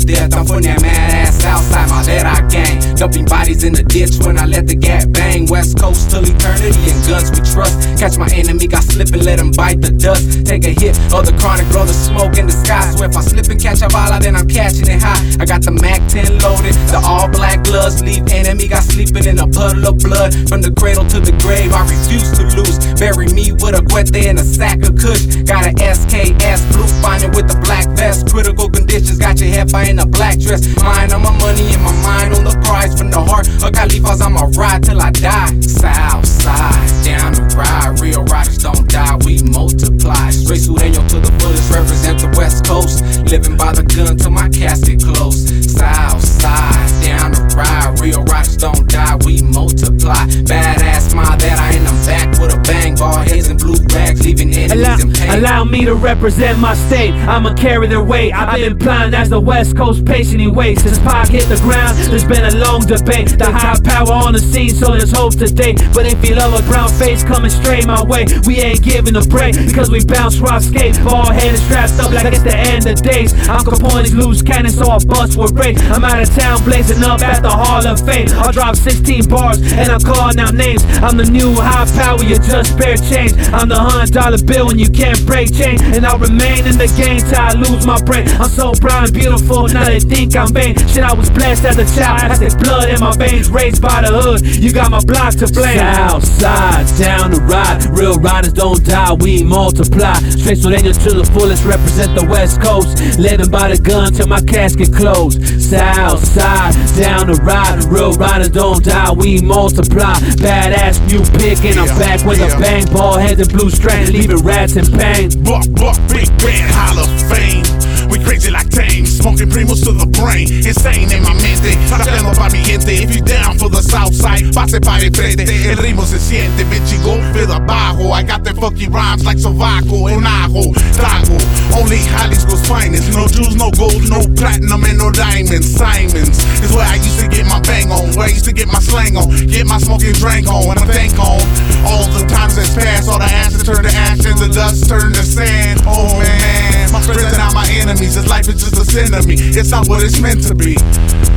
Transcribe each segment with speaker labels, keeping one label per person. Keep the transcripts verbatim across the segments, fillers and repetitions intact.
Speaker 1: death. I'm from that mad ass Southside, my that I gang. Dumping bodies in the ditch when I let the gat bang. West Coast till eternity and guns we trust. Catch my enemy, got slip and let him bite the dust. Take a hit of the chronic, blow the smoke in the sky. So if I slip and catch a bala, then I'm catching it high. I got the Mac ten loaded, the all black gloves. Leave enemy, got sleeping in a puddle of blood. From the cradle to the grave, I refuse to lose. Bury me with a guete and a sack of kush. Got an S K S blue finding with the black vest. Critical conditions, got your head by in a black dress. Mind on my money and my mind on the prize. From the heart of Califas, I'ma ride till I die. South side, down the ride. Real riders don't die, we multiply. Straight Sureño to the fullest, represent the West Coast. Living by the gun till my casket close. South side, down the ride. Real riders don't die, we multiply. Badass smile that I end, I'm back with a bang. Bald heads and blue rags, leaving enemies
Speaker 2: allow,
Speaker 1: in pain.
Speaker 2: Allow me to represent my state, I'ma carry their weight. I've been blind as the West Coast patiently waits. Since Pac hit the ground, there's been a long debate. The high power on the scene, so there's hope today. But if you love a brown face coming straight my way, we ain't giving a break, because we bounce, rock, skate. Bald headed strapped up like it's the end of days. I'm Capone's loose cannon, so I bust with rape. I'm out of town blazing up at the Hall of Fame. I'll drop sixteen bars and I'm calling out names. I'm the new high power, you just spare change. I'm the hundred dollar bill and you can't break change. And I'll remain in the game till I lose my brain. I'm so brown and beautiful, now they think I'm vain. Shit, I was blessed as a child, I had blood in my veins. Raised by the hood, you got my block to blame.
Speaker 3: South side, down the ride. Real riders don't die, we multiply. Straight Sureño to the fullest, represent the West Coast. Living by the gun till my casket closed. South side, down the ride. Real riders don't die, we multiply. Badass new pick and I'm back with a bang. Ball heads and blue strand, leaving rats in pain.
Speaker 4: Buck, buck, big band, Hall of Fame. We crazy like tame, smoking primos to the brain. Insane en mi mente, rapeando pa' mi gente. If you down for the south side, pase pa' de frente. El ritmo se siente, bitchy, go feel abajo. I got them funky rhymes like sobaco, un ajo, trago. Only Jalisco's finest, no jewels, no gold, no platinum and no diamonds. Simons is where I used to get my bang on, where I used to get my slang on, get my smoking drink on, and I thank on all the times that's passed. All the ashes turn to ash and the dust turn to sand. Oh man, my friends and not my enemies. This life is just a sin to me, it's not what it's meant to be.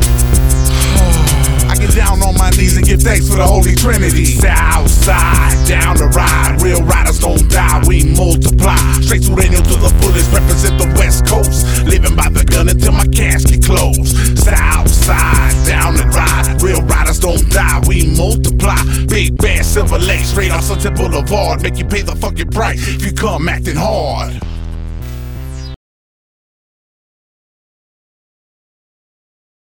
Speaker 4: I get down on my knees and give thanks for the Holy Trinity. South side, down the ride. Real riders don't die, we multiply. Straight Sureño to the fullest, represent the West Coast. Living by the gun until my casket closed. South side, down the ride. Real riders don't die, we multiply. Big bad silver lake, straight off Sunset Boulevard. Make you pay the fucking price if you come acting hard.